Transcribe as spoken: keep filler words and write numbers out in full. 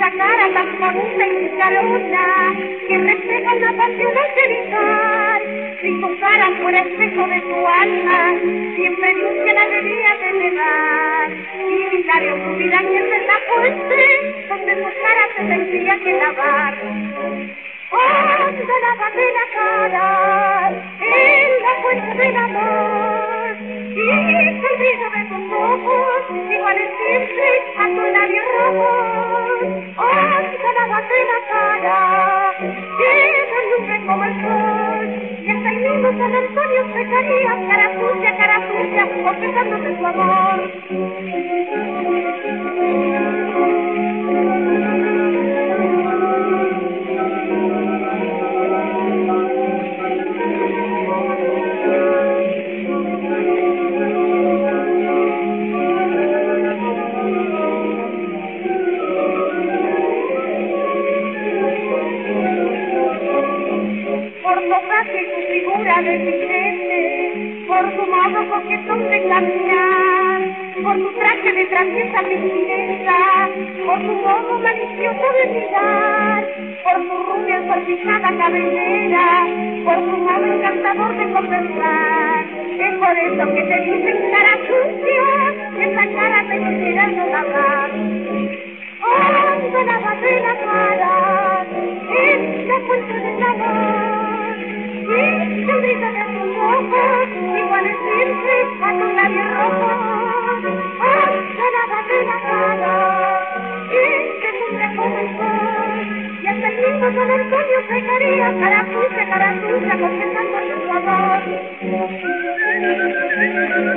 esa cara tan bonita y picarona que refleja una pasión angelical. Si tu cara fuera espejo de tu alma, siempre luce la alegría de llevar. Y mis labios tuvieran que ser la fuente donde tu cara se tendría que lavar. Cuando lávate la cara en la fuente del amor y el brillo de tus ojos iguales siempre a tus labios rojos. Cuando lávate la cara que relumbra como el sol y hasta el mismo San Antonio secaría cara sucia, cara sucia, confesándote su amor. Tu figura de billete, por tu modo coquetón de caminar, por tu traje de traviesa mestineza, por tu modo malicioso de mirar, por tu rubia ensortijada cabellera, por tu modo encantador de conversar. Es por eso que te dicen cara sucia, esa cara te quisiera no lavar. Cuando lávate la cara, en la fuente del amor, y el brillo de tus ojos iguales siempre a tus labios rojos. Cuando lávate la cara y te lumbre como el sol y hasta el mismo San Antonio secaría cara sucia, cara sucia, confesando su amor.